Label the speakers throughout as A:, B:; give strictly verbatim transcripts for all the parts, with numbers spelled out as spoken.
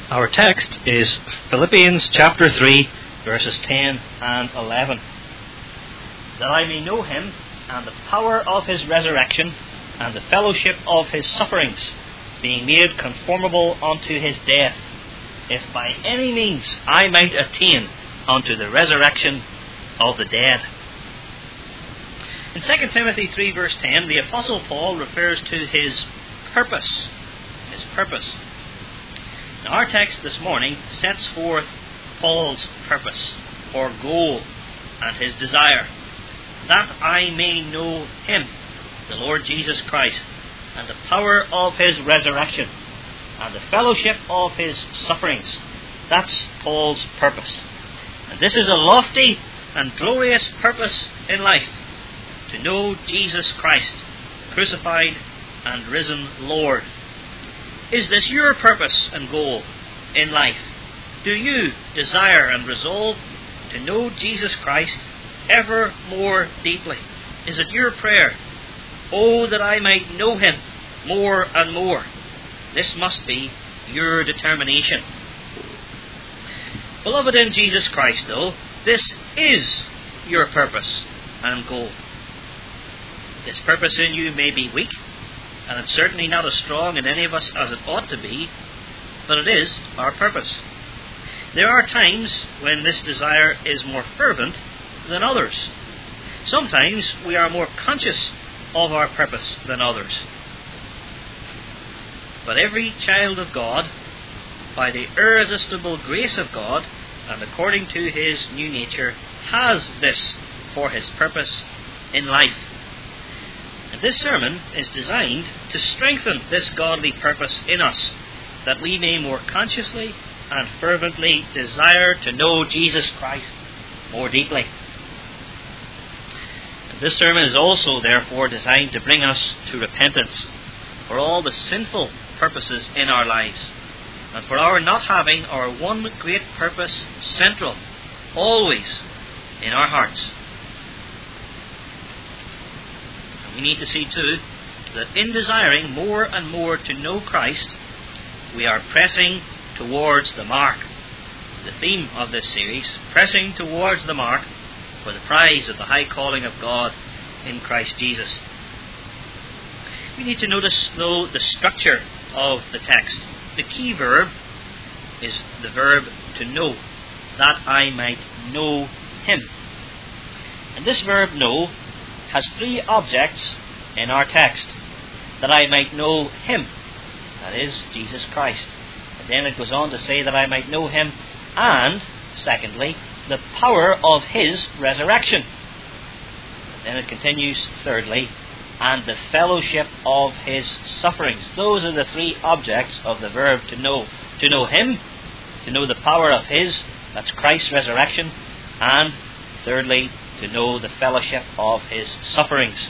A: Our text is Philippians chapter three, verses ten and eleven. That I may know him, and the power of his resurrection, and the fellowship of his sufferings, being made conformable unto his death, if by any means I might attain unto the resurrection of the dead. In Second Timothy three, verse ten, the Apostle Paul refers to his purpose. His purpose. Now, our text this morning sets forth Paul's purpose, or goal, and his desire, that I may know him, the Lord Jesus Christ, and the power of his resurrection, and the fellowship of his sufferings. That's Paul's purpose. And this is a lofty and glorious purpose in life, to know Jesus Christ, crucified and risen Lord. Is this your purpose and goal in life? Do you desire and resolve to know Jesus Christ ever more deeply? Is it your prayer? Oh, that I might know him more and more. This must be your determination. Beloved in Jesus Christ, though, this is your purpose and goal. This purpose in you may be weak, and it's certainly not as strong in any of us as it ought to be, but it is our purpose. There are times when this desire is more fervent than others. Sometimes we are more conscious of our purpose than others. But every child of God, by the irresistible grace of God, and according to his new nature, has this for his purpose in life. And this sermon is designed to strengthen this godly purpose in us, that we may more consciously and fervently desire to know Jesus Christ more deeply. And this sermon is also, therefore, designed to bring us to repentance for all the sinful purposes in our lives, and for our not having our one great purpose central, always in our hearts. We need to see too that in desiring more and more to know Christ, we are pressing towards the mark. The theme of this series, pressing towards the mark for the prize of the high calling of God in Christ Jesus. We need to notice, though, the structure of the text. The key verb is the verb to know, that I might know him. And this verb know has three objects in our text. That I might know him, that is, Jesus Christ. And then it goes on to say that I might know him, and, secondly, the power of his resurrection. And then it continues, thirdly, and the fellowship of his sufferings. Those are the three objects of the verb to know. To know him, to know the power of his, that's Christ's resurrection, and, thirdly, to know the fellowship of his sufferings.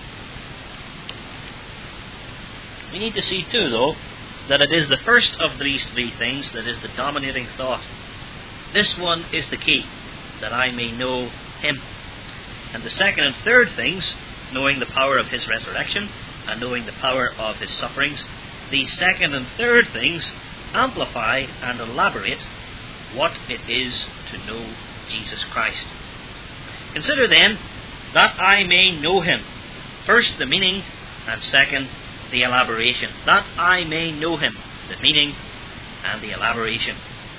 A: We need to see too, though, that it is the first of these three things that is the dominating thought. This one is the key, that I may know him. And the second and third things, knowing the power of his resurrection and knowing the power of his sufferings, these second and third things amplify and elaborate what it is to know Jesus Christ. Consider then, that I may know him. First, the meaning, and second, the elaboration. That I may know him, the meaning and the elaboration.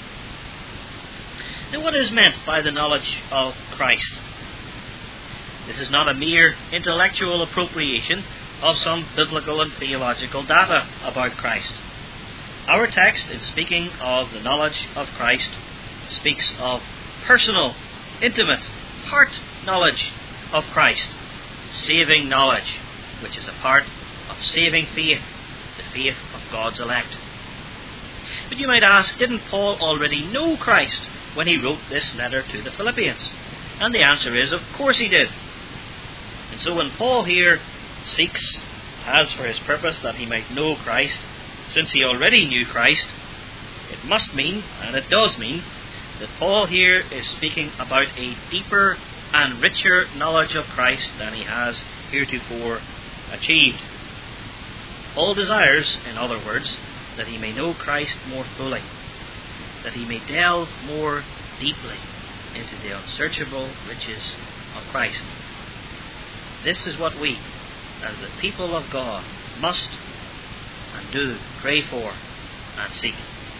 A: Now, what is meant by the knowledge of Christ? This is not a mere intellectual appropriation of some biblical and theological data about Christ. Our text, in speaking of the knowledge of Christ, speaks of personal, intimate, heart knowledge of Christ, saving knowledge, which is a part of saving faith, the faith of God's elect. But you might ask, didn't Paul already know Christ when he wrote this letter to the Philippians? And the answer is, of course he did. And so when Paul here seeks, has for his purpose that he might know Christ, since he already knew Christ, it must mean, and it does mean, that Paul here is speaking about a deeper and richer knowledge of Christ than he has heretofore achieved. Paul desires, in other words, that he may know Christ more fully. that he may delve more deeply into the unsearchable riches of Christ. This is what we, as the people of God, must and do pray for and seek.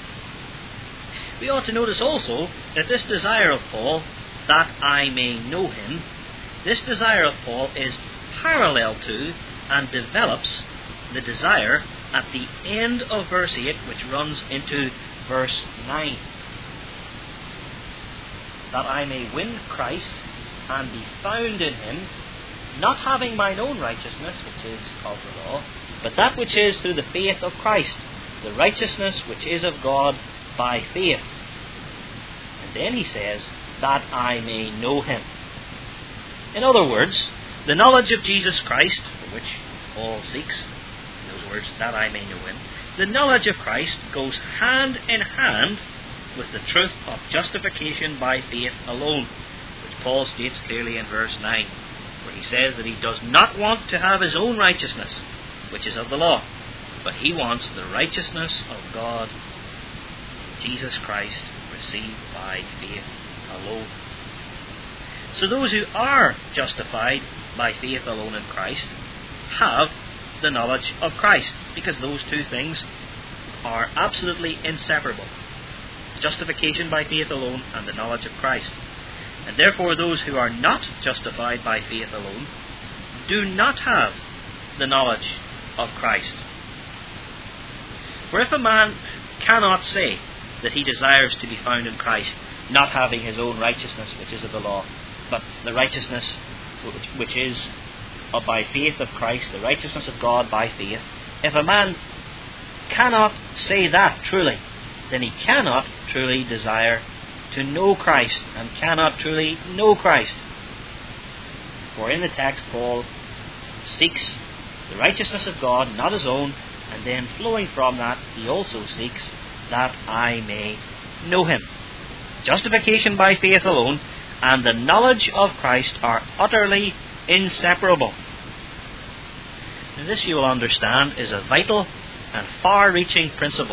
A: We ought to notice also that this desire of Paul, that I may know him, this desire of Paul is parallel to and develops the desire at the end of verse eight, which runs into verse nine. That I may win Christ and be found in him, not having mine own righteousness, which is of the law, but that which is through the faith of Christ, the righteousness which is of God by faith. And then he says, that I may know him. In other words, the knowledge of Jesus Christ, for which Paul seeks, in those words, that I may know him, the knowledge of Christ goes hand in hand with the truth of justification by faith alone, which Paul states clearly in verse nine, where he says that he does not want to have his own righteousness, which is of the law, but he wants the righteousness of God, Jesus Christ, received by faith alone. So those who are justified by faith alone in Christ have the knowledge of Christ, because those two things are absolutely inseparable. Justification by faith alone and the knowledge of Christ. And therefore those who are not justified by faith alone do not have the knowledge of Christ. For if a man cannot say that he desires to be found in Christ, not having his own righteousness, which is of the law, but the righteousness which is of by faith of Christ, the righteousness of God by faith, if a man cannot say that truly, then he cannot truly desire to know Christ, and cannot truly know Christ. For in the text, Paul seeks the righteousness of God, not his own, and then flowing from that, he also seeks that I may know him. Justification by faith alone and the knowledge of Christ are utterly inseparable. And this, you will understand, is a vital and far-reaching principle.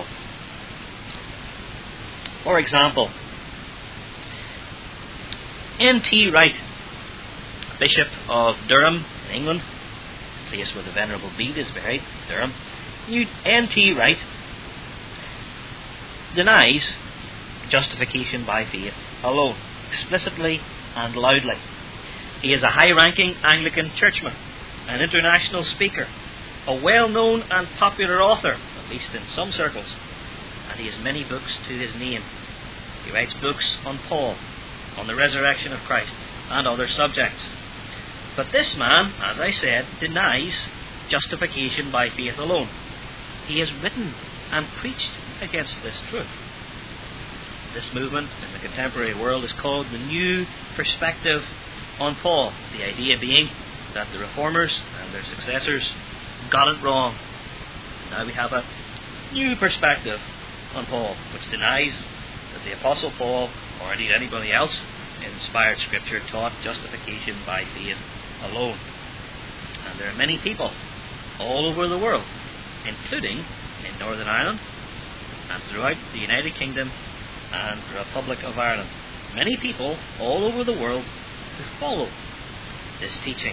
A: For example, N T Wright, Bishop of Durham in England, the place where the Venerable Bede is buried, Durham, N T Wright denies justification by faith alone, explicitly and loudly. He is a high-ranking Anglican churchman, an international speaker, a well-known and popular author, at least in some circles, and he has many books to his name. He writes books on Paul, on the resurrection of Christ, and other subjects. But this man, as I said, denies justification by faith alone. He has written and preached against this truth. This movement in the contemporary world is called the New Perspective on Paul, the idea being that the Reformers and their successors got it wrong. Now we have a new perspective on Paul, which denies that the Apostle Paul, or indeed anybody else in inspired Scripture, taught justification by faith alone. And there are many people all over the world, including in Northern Ireland and throughout the United Kingdom and the Republic of Ireland, many people all over the world who follow this teaching.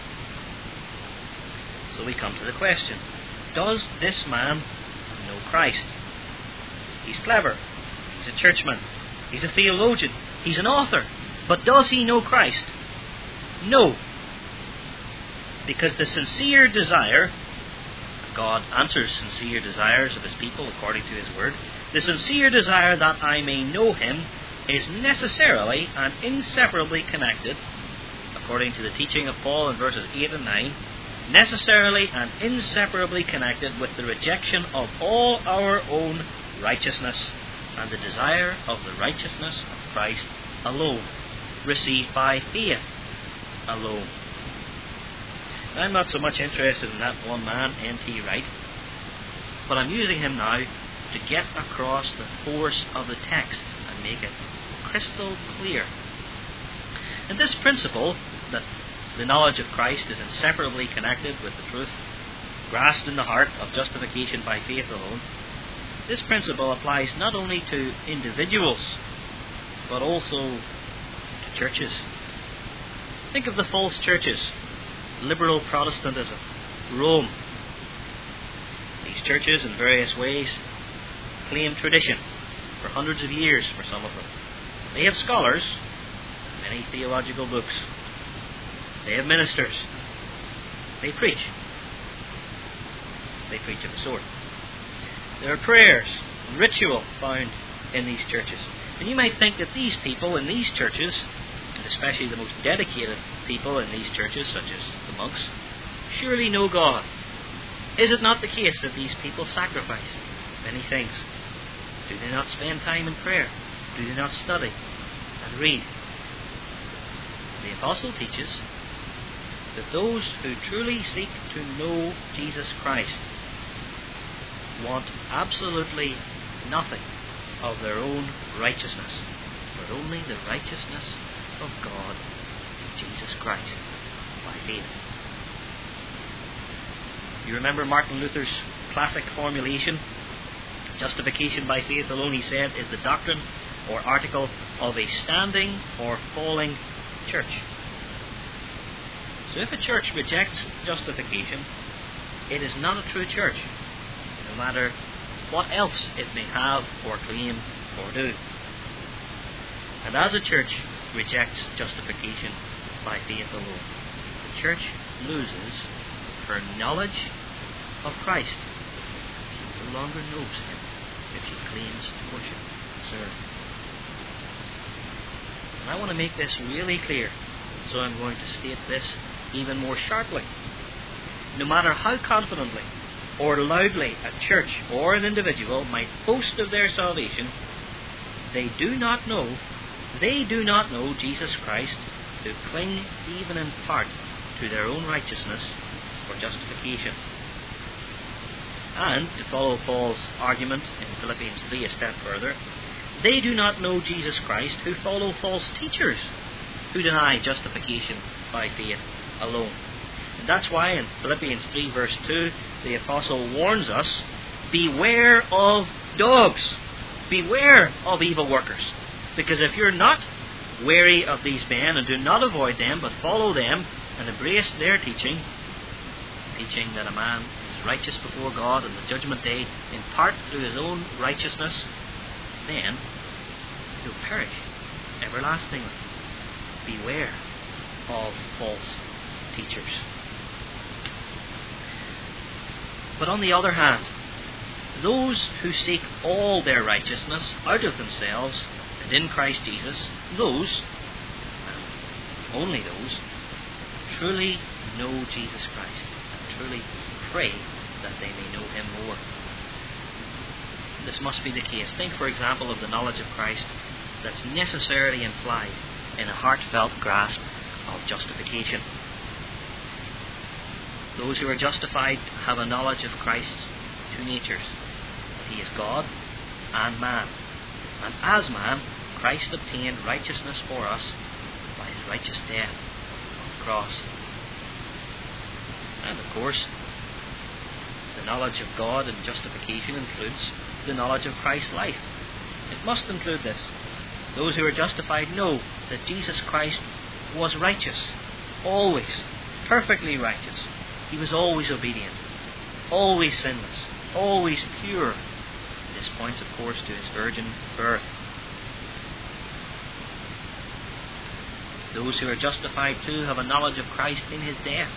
A: So we come to the question, does this man know Christ? He's clever, he's a churchman, he's a theologian, he's an author, but does he know Christ? No. Because the sincere desire, God answers sincere desires of his people according to his word, the sincere desire that I may know him is necessarily and inseparably connected, according to the teaching of Paul in verses eight and nine, necessarily and inseparably connected with the rejection of all our own righteousness and the desire of the righteousness of Christ alone, received by faith alone. Now, I'm not so much interested in that one man, N T Wright, but I'm using him now to get across the force of the text and make it crystal clear. And this principle, that the knowledge of Christ is inseparably connected with the truth grasped in the heart of justification by faith alone, This principle applies not only to individuals, but also to churches. Think of the false churches: liberal Protestantism, Rome. These churches, in various ways, claim tradition for hundreds of years for some of them. They have scholars, many theological books. They have ministers. They preach. They preach of a sort. There are prayers and ritual found in these churches. And you might think that these people in these churches, and especially the most dedicated people in these churches, such as the monks, surely know God. Is it not the case that these people sacrifice many things? Do they not spend time in prayer? Do they not study and read? The apostle teaches that those who truly seek to know Jesus Christ want absolutely nothing of their own righteousness, but only the righteousness of God in Jesus Christ by faith. You remember Martin Luther's classic formulation? Justification by faith alone, he said, is the doctrine or article of a standing or falling church. So if a church rejects justification, it is not a true church, no matter what else it may have or claim or do. And as a church rejects justification by faith alone, the church loses her knowledge of Christ. She no longer knows Him if she claims to worship and serve. And I want to make this really clear, so I'm going to state this even more sharply. No matter how confidently or loudly a church or an individual might boast of their salvation, they do not know, they do not know Jesus Christ, who cling even in part to their own righteousness for justification. And, to follow Paul's argument in Philippians three a step further, they do not know Jesus Christ who follow false teachers who deny justification by faith alone. And that's why in Philippians three verse two, the apostle warns us, beware of dogs, beware of evil workers. Because if you're not wary of these men and do not avoid them, but follow them and embrace their teaching, teaching that a man is righteous before God on the judgment day, in part through his own righteousness, then he'll perish everlastingly. Beware of false teachers. But on the other hand, those who seek all their righteousness out of themselves and in Christ Jesus, those, and only those, truly know Jesus Christ and truly pray that they may know Him more. This must be the case. Think, for example, of the knowledge of Christ that's necessarily implied in a heartfelt grasp of justification. Those who are justified have a knowledge of Christ's two natures, that He is God and man. And as man, Christ obtained righteousness for us by His righteous death on the cross. And of course, the knowledge of God and justification includes the knowledge of Christ's life. It must include this. Those who are justified know that Jesus Christ was righteous, always, perfectly righteous. He was always obedient, always sinless, always pure. This points, of course, to His virgin birth. Those who are justified too have a knowledge of Christ in His death.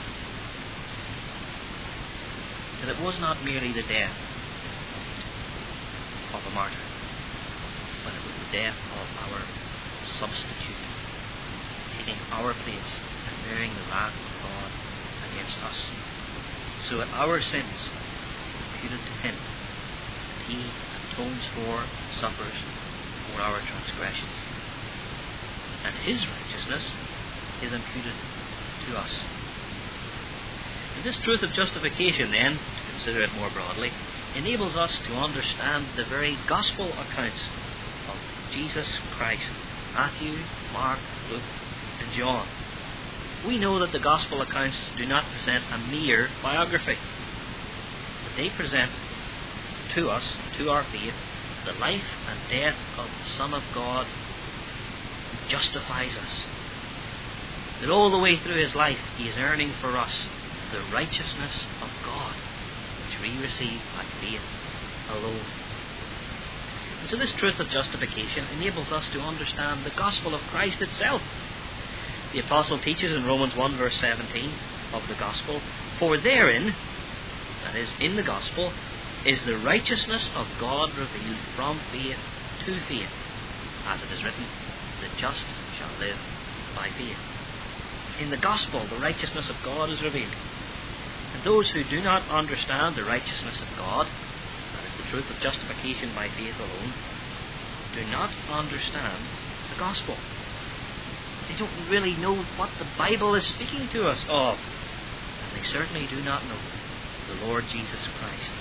A: That it was not merely the death of a martyr, but it was the death of our substitute, taking our place and bearing the wrath of God against us. So that our sins imputed to Him, that He atones for, suffers for our transgressions. And His righteousness is imputed to us. And this truth of justification, then, to consider it more broadly, enables us to understand the very gospel accounts of Jesus Christ, Matthew, Mark, Luke, and John. We know that the gospel accounts do not present a mere biography, but they present to us, to our faith, the life and death of the Son of God who justifies us. That all the way through his life he is earning for us the righteousness of God, which we receive by faith alone. And so this truth of justification enables us to understand the gospel of Christ itself. The apostle teaches in Romans one verse seventeen of the gospel, for therein, that is, in the gospel, is the righteousness of God revealed from faith to faith, as it is written, the just shall live by faith. In the gospel, the righteousness of God is revealed. And those who do not understand the righteousness of God, that is the truth of justification by faith alone, do not understand the gospel. They don't really know what the Bible is speaking to us of. And they certainly do not know the Lord Jesus Christ.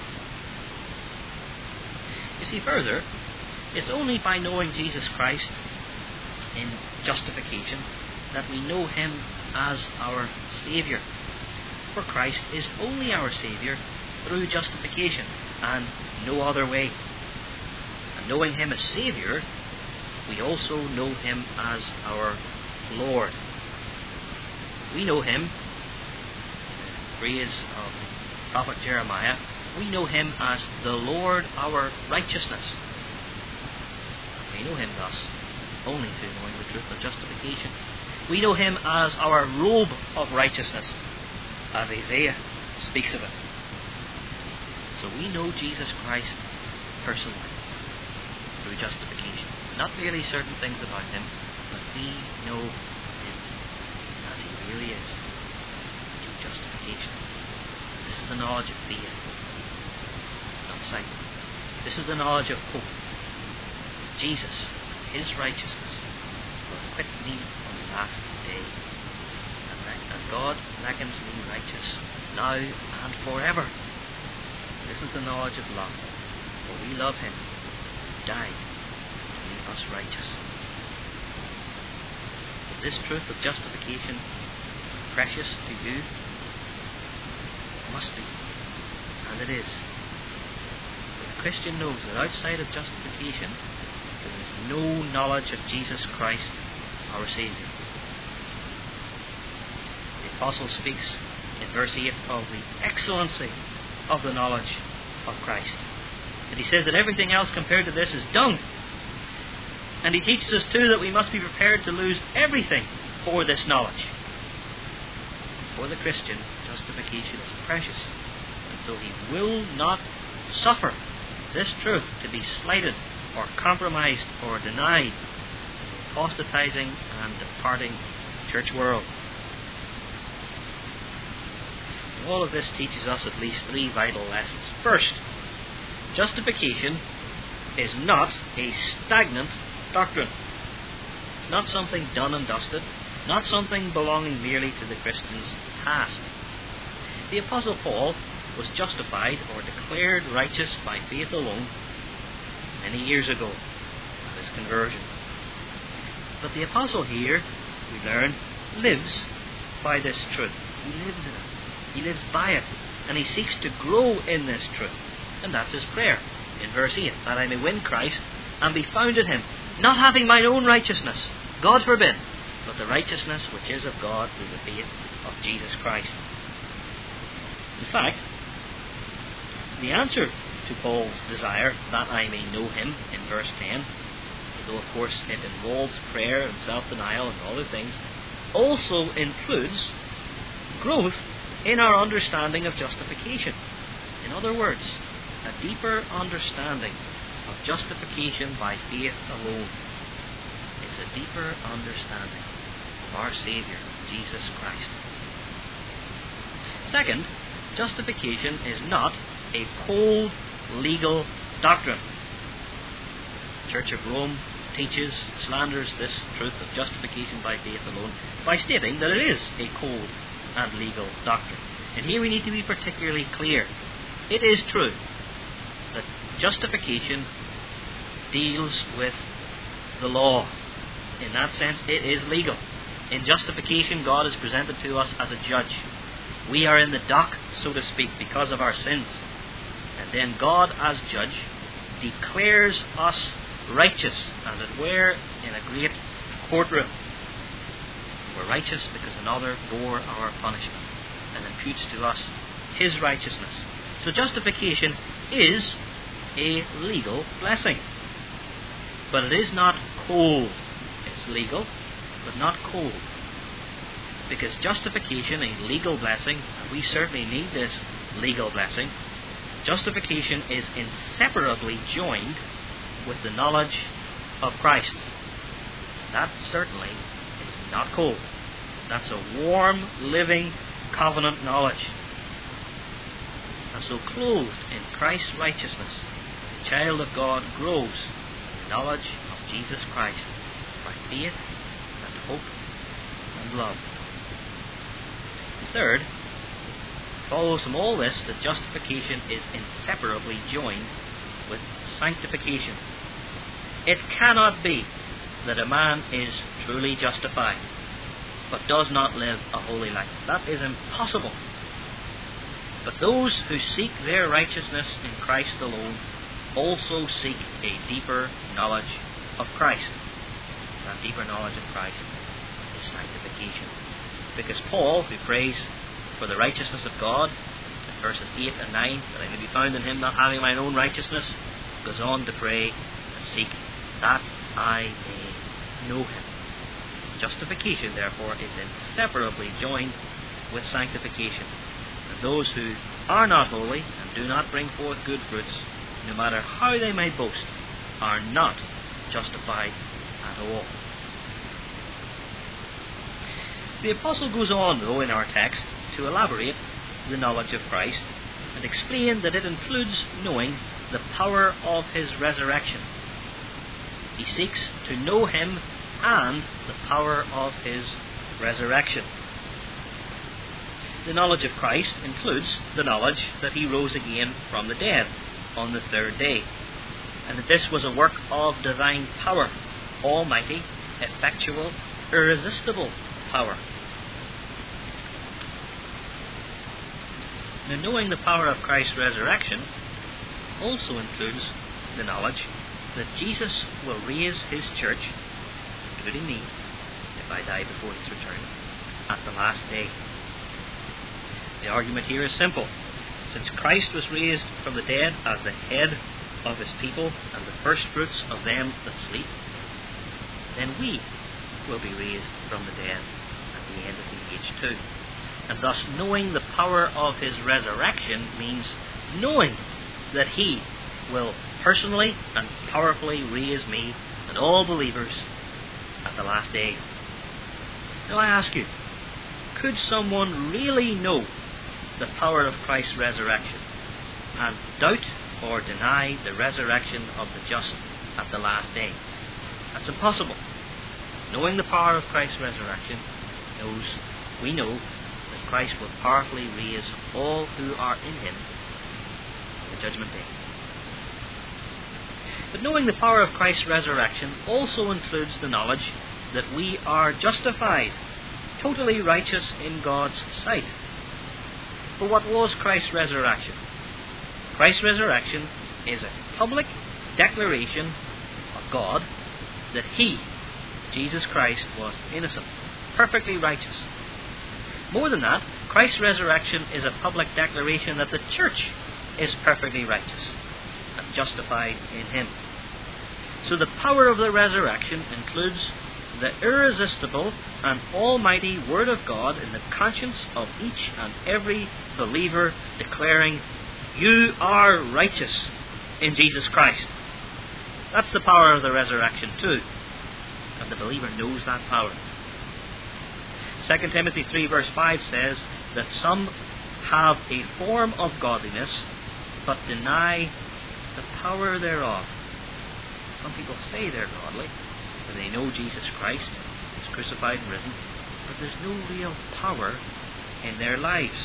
A: You see, further, it's only by knowing Jesus Christ in justification that we know him as our Saviour. For Christ is only our Saviour through justification and no other way. And knowing him as Saviour, we also know him as our Lord. We know him, the phrase of the prophet Jeremiah, we know him as the Lord our righteousness. We know him thus only through knowing the truth of justification. We know him as our robe of righteousness, as Isaiah speaks of it. So we know Jesus Christ personally through justification. Not merely certain things about him, but we know him as he really is through justification. This is the knowledge of faith, not sight. This is the knowledge of hope. Jesus, his righteousness, will acquit me on the last day. And, that, and God reckons me righteous now and forever. This is the knowledge of love. For we love him who died to make us righteous. Is this truth of justification precious to you? It must be. And it is. For the Christian knows that outside of justification, there is no knowledge of Jesus Christ, our Saviour. The Apostle speaks in verse eight of the excellency of the knowledge of Christ. And he says that everything else compared to this is dung. And he teaches us too that we must be prepared to lose everything for this knowledge. For the Christian, justification is precious. And so he will not suffer this truth to be slighted or compromised or denied, apostatizing and departing the church world. All of this teaches us at least three vital lessons. First, justification is not a stagnant doctrine. It's not something done and dusted, not something belonging merely to the Christian's past. The Apostle Paul was justified or declared righteous by faith alone many years ago at his conversion. But the Apostle here, we learn, lives by this truth. He lives in it. He lives by it. And he seeks to grow in this truth. And that's his prayer in verse eight, that I may win Christ and be found in him, not having mine own righteousness, God forbid, but the righteousness which is of God through the faith of Jesus Christ. In fact, the answer to Paul's desire that I may know him in verse ten, although of course it involves prayer and self-denial and other things, also includes growth in our understanding of justification. In other words, a deeper understanding of justification by faith alone. It's a deeper understanding of our Saviour, Jesus Christ. Second, justification is not a cold legal doctrine. The Church of Rome teaches, slanders this truth of justification by faith alone by stating that it is a cold and legal doctrine. And here we need to be particularly clear. It is true that justification deals with the law. In that sense, it is legal. In justification, God is presented to us as a judge. We are in the dock, so to speak, because of our sins. And then God, as judge, declares us righteous, as it were, in a great courtroom. We're righteous because another bore our punishment and imputes to us his righteousness. So justification is a legal blessing. But it is not cold. It's legal, but not cold. Because justification, a legal blessing, and we certainly need this legal blessing, justification is inseparably joined with the knowledge of Christ. That certainly is not cold. That's a warm, living, covenant knowledge. And so clothed in Christ's righteousness, the child of God grows in the knowledge of Jesus Christ by faith and hope and love. Third, it follows from all this that justification is inseparably joined with sanctification. It cannot be that a man is truly justified but does not live a holy life. That is impossible. But those who seek their righteousness in Christ alone also seek a deeper knowledge of Christ. That deeper knowledge of Christ is sanctification. Because Paul, who prays for the righteousness of God, in verses eight and nine, that I may be found in him not having mine own righteousness, goes on to pray and seek that I may know him. Justification, therefore, is inseparably joined with sanctification. And those who are not holy and do not bring forth good fruits, no matter how they may boast, are not justified at all. The Apostle goes on, though, in our text, to elaborate the knowledge of Christ and explain that it includes knowing the power of his resurrection. He seeks to know him and the power of his resurrection. The knowledge of Christ includes the knowledge that he rose again from the dead on the third day, and that this was a work of divine power, almighty, effectual, irresistible power. Now, knowing the power of Christ's resurrection also includes the knowledge that Jesus will raise his church, including me, if I die before his return, at the last day. The argument here is simple. Since Christ was raised from the dead as the head of his people and the firstfruits of them that sleep, then we will be raised from the dead at the end of the age too. And thus knowing the power of his resurrection means knowing that he will personally and powerfully raise me and all believers at the last day. Now I ask you, could someone really know the power of Christ's resurrection and doubt or deny the resurrection of the just at the last day? That's impossible. Knowing the power of Christ's resurrection, knows, we know that Christ will powerfully raise all who are in him at the judgment day. But knowing the power of Christ's resurrection also includes the knowledge that we are justified, totally righteous in God's sight. But what was Christ's resurrection? Christ's resurrection is a public declaration of God that he, Jesus Christ, was innocent, perfectly righteous. More than that, Christ's resurrection is a public declaration that the church is perfectly righteous and justified in him. So the power of the resurrection includes the irresistible and almighty Word of God in the conscience of each and every believer, declaring, you are righteous in Jesus Christ. That's the power of the resurrection too. And the believer knows that power. Second Timothy three verse five says that some have a form of godliness, but deny the power thereof. Some people say they're godly, and they know Jesus Christ is crucified and risen, but there's no real power in their lives.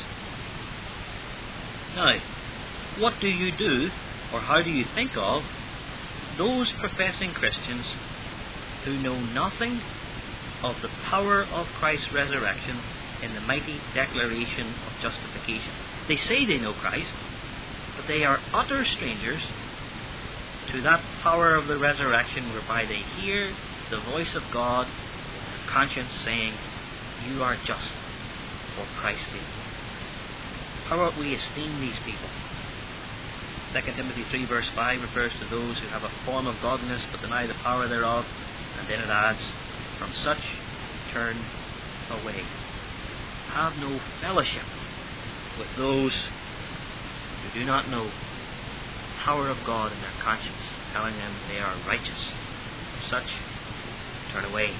A: Now, what do you do, or how do you think of those professing Christians who know nothing of the power of Christ's resurrection in the mighty declaration of justification? They say they know Christ, But they are utter strangers to that power of the resurrection whereby they hear the voice of God in their conscience saying, "You are just for Christ's sake." How ought we esteem these people? Second Timothy three verse five refers to those who have a form of godliness but deny the power thereof, and then it adds, "From such turn away." Have no fellowship with those who do not know the power of God in their conscience, telling them they are righteous. From such turn away.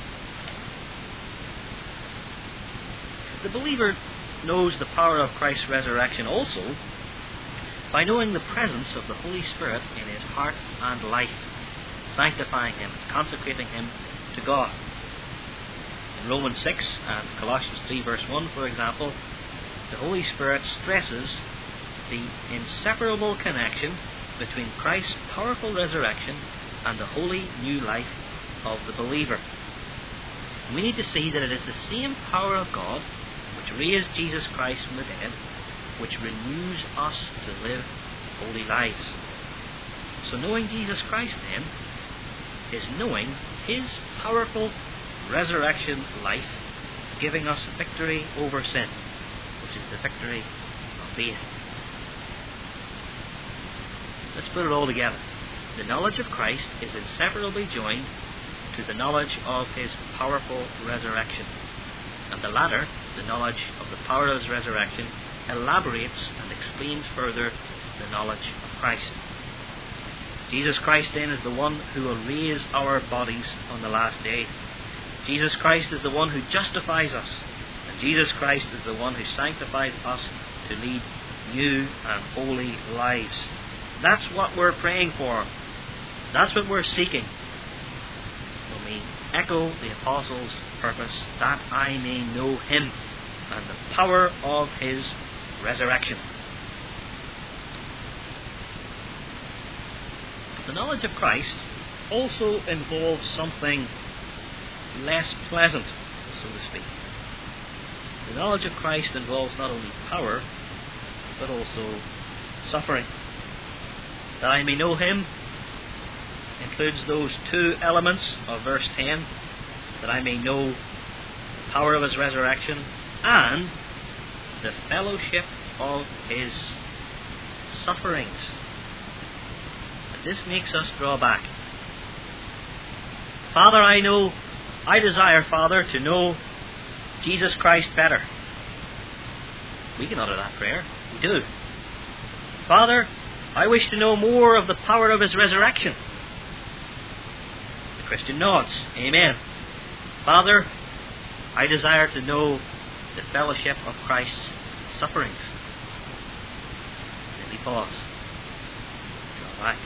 A: The believer knows the power of Christ's resurrection also by knowing the presence of the Holy Spirit in his heart and life, sanctifying him, consecrating him to God. In Romans six and Colossians three verse one, for example, the Holy Spirit stresses the inseparable connection between Christ's powerful resurrection and the holy new life of the believer. And we need to see that it is the same power of God which raised Jesus Christ from the dead, which renews us to live holy lives. So knowing Jesus Christ, then, is knowing his powerful resurrection life, giving us victory over sin, which is the victory of faith. Let's put it all together. The knowledge of Christ is inseparably joined to the knowledge of his powerful resurrection. And the latter, the knowledge of the power of his resurrection, elaborates and explains further the knowledge of Christ. Jesus Christ then is the one who will raise our bodies on the last day. Jesus Christ is the one who justifies us, and Jesus Christ is the one who sanctifies us to lead new and holy lives. That's what we're praying for. That's what we're seeking when we echo the Apostles' purpose, that I may know him and the power of his resurrection. But the knowledge of Christ also involves something less pleasant, so to speak. The knowledge of Christ involves not only power, but also suffering. That I may know him includes those two elements of verse ten, that I may know the power of his resurrection and the fellowship of his sufferings. And this makes us draw back. Father, I know, I desire, Father, to know Jesus Christ better. We can utter that prayer. We do. Father, I wish to know more of the power of his resurrection. The Christian nods. Amen. Father, I desire to know the fellowship of Christ's sufferings. Then we pause. Draw back.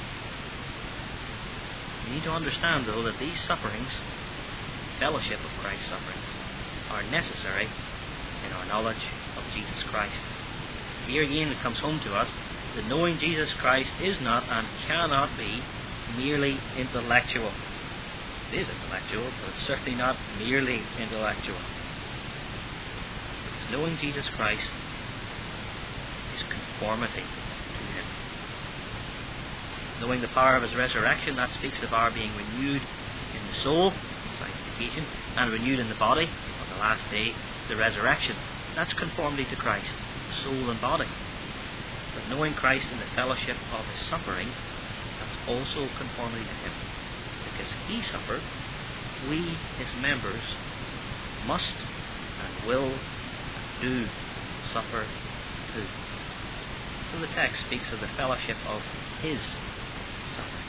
A: We need to understand, though, that these sufferings, fellowship of Christ's sufferings, are necessary in our knowledge of Jesus Christ. Here again it comes home to us that knowing Jesus Christ is not and cannot be merely intellectual. It is intellectual, but it's certainly not merely intellectual. Because knowing Jesus Christ is conformity to him. Knowing the power of his resurrection, that speaks of our being renewed in the soul, sanctification, and renewed in the body on the last day, the resurrection. That's conformity to Christ, soul and body. But knowing Christ in the fellowship of his suffering, that's also conformity to him. Because he suffered, we, his members, must and will and do suffer too. So the text speaks of the fellowship of his suffering.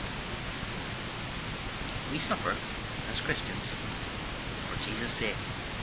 A: We suffer as Christians for Jesus' sake.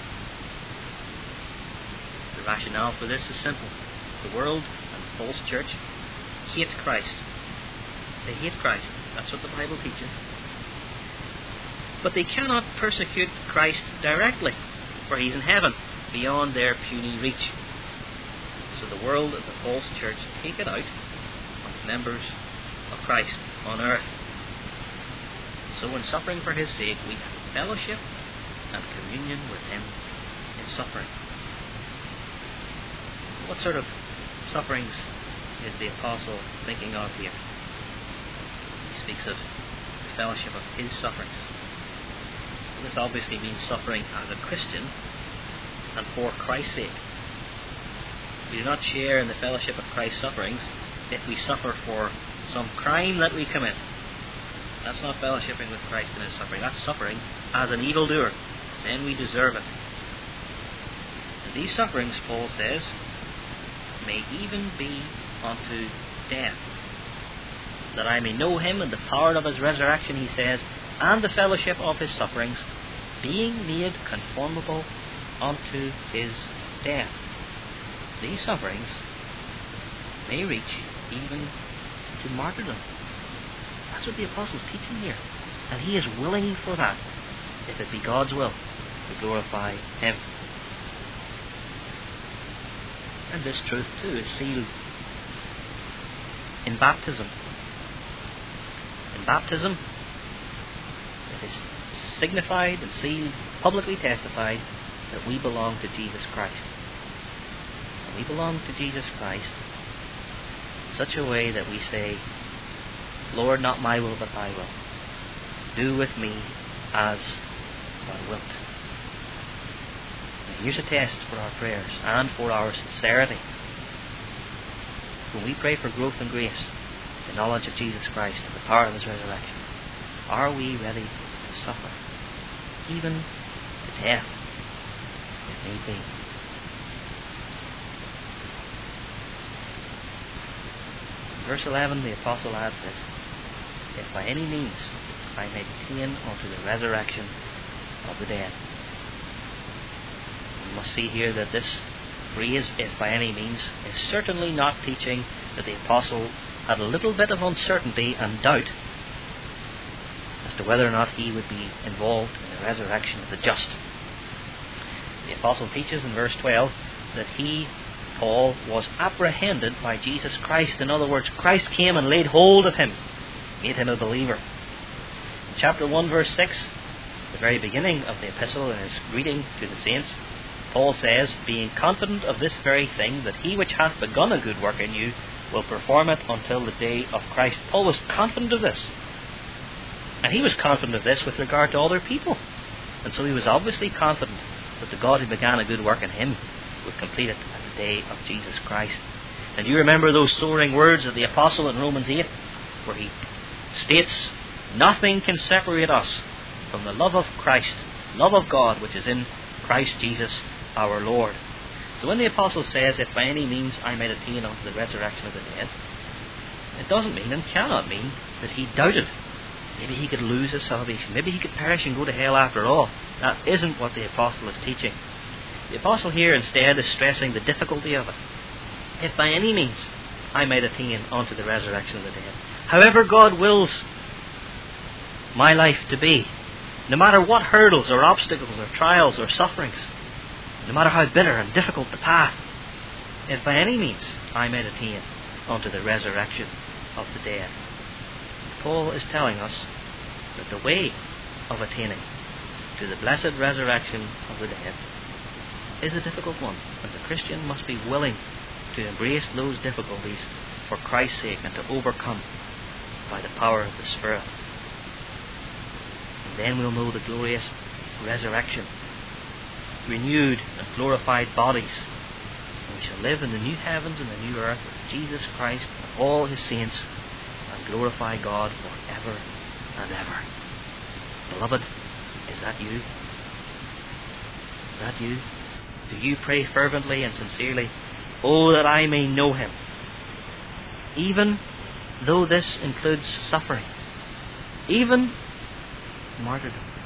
A: The rationale for this is simple. The world and the false church hate Christ. They hate Christ. That's what the Bible teaches. But they cannot persecute Christ directly, for he's in heaven, beyond their puny reach. So the world and the false church take it out on members of Christ on earth. So in suffering for his sake, we have fellowship and communion with him in suffering. What sort of sufferings is the apostle thinking of here? He speaks of the fellowship of his sufferings. This obviously means suffering as a Christian and for Christ's sake. We do not share in the fellowship of Christ's sufferings if we suffer for some crime that we commit. That's not fellowshipping with Christ in his suffering. That's suffering as an evildoer. Then we deserve it. And these sufferings, Paul says, may even be unto death, that I may know him and the power of his resurrection, he says, and the fellowship of his sufferings, being made conformable unto his death. These sufferings may reach even to martyrdom. That's what the apostle's teaching here. And he is willing for that, if it be God's will, to glorify him. And this truth too is sealed in baptism. In baptism, it is signified and sealed, publicly testified, that we belong to Jesus Christ. And we belong to Jesus Christ in such a way that we say, Lord, not my will, but thy will. Do with me as thou wilt. And here's a test for our prayers and for our sincerity. When we pray for growth and grace, the knowledge of Jesus Christ and the power of his resurrection, are we ready to suffer, even to death, if need be? In verse eleven, the apostle adds this: if by any means I may attain unto the resurrection of the dead. We must see here that this phrase, if by any means, is certainly not teaching that the apostle had a little bit of uncertainty and doubt as to whether or not he would be involved in the resurrection of the just. The apostle teaches in verse twelve that he, Paul, was apprehended by Jesus Christ. In other words, Christ came and laid hold of him, made him a believer. In chapter one, verse six, the very beginning of the epistle, in his greeting to the saints, Paul says, being confident of this very thing, that he which hath begun a good work in you will perform it until the day of Christ. Paul was confident of this. And he was confident of this with regard to other people. And so he was obviously confident that the God who began a good work in him would complete it at the day of Jesus Christ. And you remember those soaring words of the apostle in Romans eight, where he states, nothing can separate us from the love of Christ, love of God, which is in Christ Jesus our Lord. So when the apostle says, if by any means I might attain unto the resurrection of the dead, it doesn't mean and cannot mean that he doubted. Maybe he could lose his salvation. Maybe he could perish and go to hell after all. That isn't what the apostle is teaching. The apostle here instead is stressing the difficulty of it. If by any means I might attain unto the resurrection of the dead, however God wills my life to be, no matter what hurdles or obstacles or trials or sufferings, no matter how bitter and difficult the path, if by any means I might attain unto the resurrection of the dead. Paul is telling us that the way of attaining to the blessed resurrection of the dead is a difficult one, and the Christian must be willing to embrace those difficulties for Christ's sake and to overcome by the power of the Spirit. And then we'll know the glorious resurrection, renewed and glorified bodies, and we shall live in the new heavens and the new earth with Jesus Christ and all his saints, and glorify God forever and ever. Beloved, is that you? Is that you? Do you pray fervently and sincerely, oh, that I may know him, even though this includes suffering, even martyrdom?